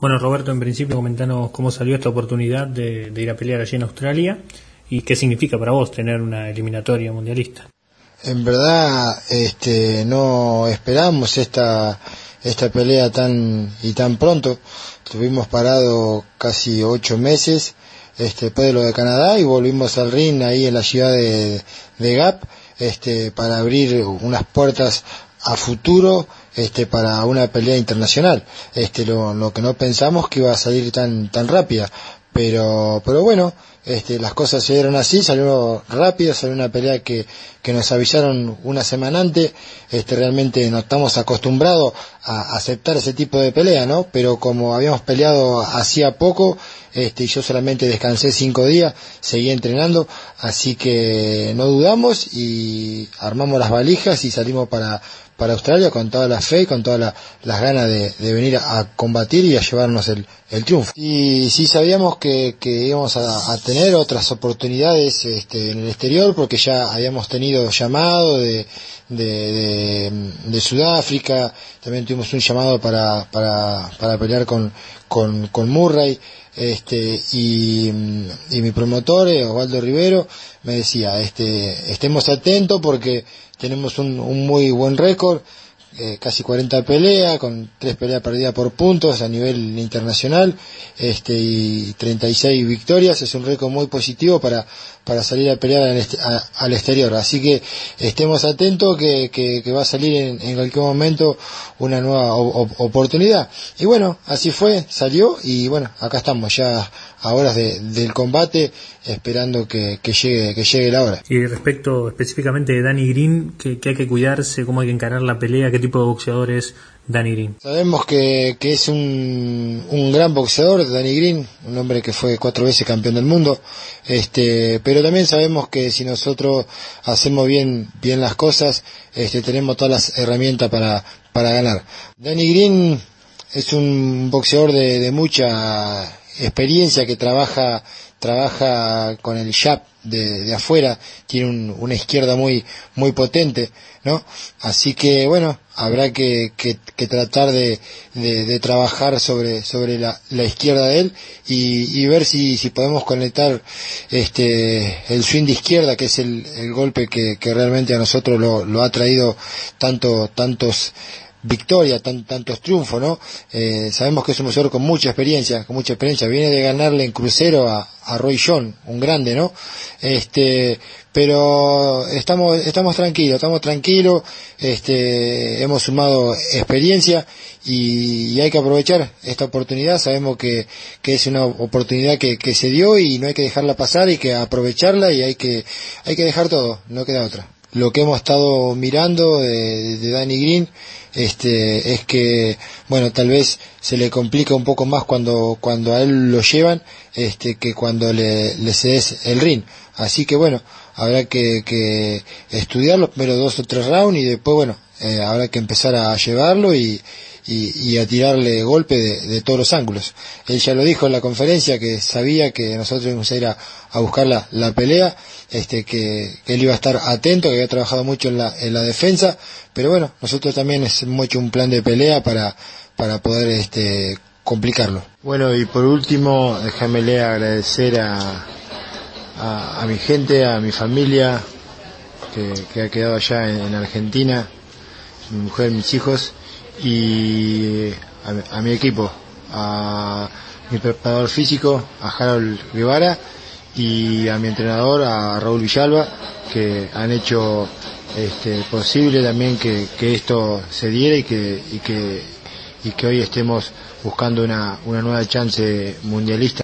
Bueno, Roberto, en principio comentanos cómo salió esta oportunidad de ir a pelear allí en Australia y qué significa para vos tener una eliminatoria mundialista. En verdad, no esperamos esta pelea tan pronto. Estuvimos parados casi 8 meses, después de lo de Canadá, y volvimos al ring ahí en la ciudad de Gap, para abrir unas puertas a futuro, para una pelea internacional. Lo que no pensamos que iba a salir tan rápida, pero bueno, las cosas se dieron así, salió rápido, salió una pelea que nos avisaron una semana antes. Realmente no estamos acostumbrados a aceptar ese tipo de pelea, ¿no? Pero como habíamos peleado hacía poco, y yo solamente descansé 5 días, seguí entrenando, así que no dudamos y armamos las valijas y salimos para Australia con toda la fe y con todas las ganas de venir a combatir y a llevarnos el triunfo. Y sí sabíamos que íbamos a tener otras oportunidades en el exterior, porque ya habíamos tenido llamado de Sudáfrica, también tuvimos un llamado para pelear con Murray, y mi promotor, Osvaldo Rivero, me decía, estemos atentos porque tenemos un muy buen récord, casi 40 peleas, con 3 peleas perdidas por puntos a nivel internacional, y 36 victorias. Es un récord muy positivo para salir a pelear al exterior. Así que estemos atentos que va a salir en cualquier momento una nueva oportunidad. Y bueno, así fue, salió, y bueno, acá estamos ya a horas del combate, esperando que llegue la hora. Y respecto específicamente de Danny Green, ¿qué hay que cuidarse? ¿Cómo hay que encarar la pelea? ¿Qué tipo de boxeador es Danny Green? Sabemos que es un gran boxeador, Danny Green, un hombre que fue 4 veces campeón del mundo, pero también sabemos que si nosotros hacemos bien las cosas, tenemos todas las herramientas para ganar. Danny Green es un boxeador de mucha experiencia, que trabaja con el jab de afuera, tiene una izquierda muy potente, ¿no? Así que bueno, habrá que tratar de trabajar sobre la izquierda de él y ver si podemos conectar el swing de izquierda, que es el golpe que realmente a nosotros lo ha traído tantos victoria, tantos triunfos, ¿no? Sabemos que es un boxeador con mucha experiencia, viene de ganarle en crucero a Roy Jones, un grande, ¿no? Pero estamos tranquilos, hemos sumado experiencia y hay que aprovechar esta oportunidad. Sabemos que es una oportunidad que se dio y no hay que dejarla pasar, hay que aprovecharla y hay que dejar todo, no queda otra. Lo que hemos estado mirando de Danny Green, es que, bueno, tal vez se le complica un poco más cuando a él lo llevan, que cuando le cedes el ring. Así que bueno, habrá que estudiar los primeros 2 o 3 rounds y después, bueno, habrá que empezar a llevarlo y a tirarle golpe de todos los ángulos. Él ya lo dijo en la conferencia, que sabía que nosotros íbamos a ir a buscar la pelea, que él iba a estar atento, que había trabajado mucho en la defensa, pero bueno, nosotros también hemos hecho un plan de pelea para poder complicarlo. Bueno, y por último, déjame agradecer a mi gente, a mi familia que ha quedado allá en Argentina, mi mujer, mis hijos, y a mi equipo, a mi preparador físico, a Harold Guevara, y a mi entrenador, a Raúl Villalba, que han hecho posible también que esto se diera y que hoy estemos buscando una nueva chance mundialista.